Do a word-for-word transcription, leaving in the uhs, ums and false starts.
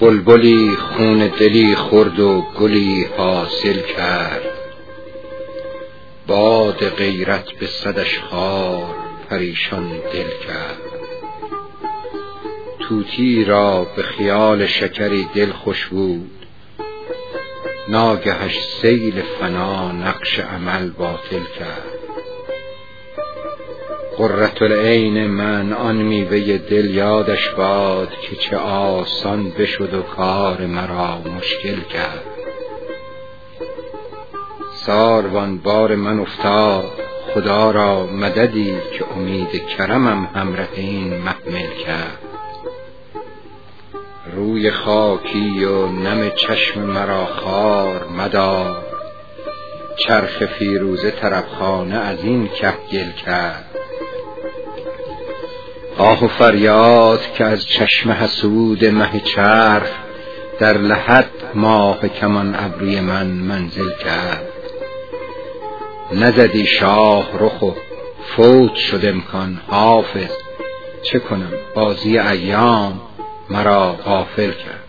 بلبلی خون دلی خورد و گلی حاصل کرد، باد غیرت به صدش خار پریشان دل کرد. طوطی را به خیال شکری دل خوش بود، ناگهش سیل فنا نقش عمل باطل کرد. قرة العین من آن میوه دل یادش باد، که چه آسان بشد و کار مرا مشکل کرد. ساروان بار من افتاد، خدا را مددی که امید کرمم همراه این محمل کرد. روی خاکی و نم چشم مرا خار مدار، چرخ فیروزه طربخانه از این کف گل کرد. آه و فریاد که از چشم حسود مه چرخ، در لحد ماه کمان ابروی من منزل کرد. نزدی شاه رخ و فوت شد امکان، حافظ چه کنم بازی ایام مرا غافل کرد.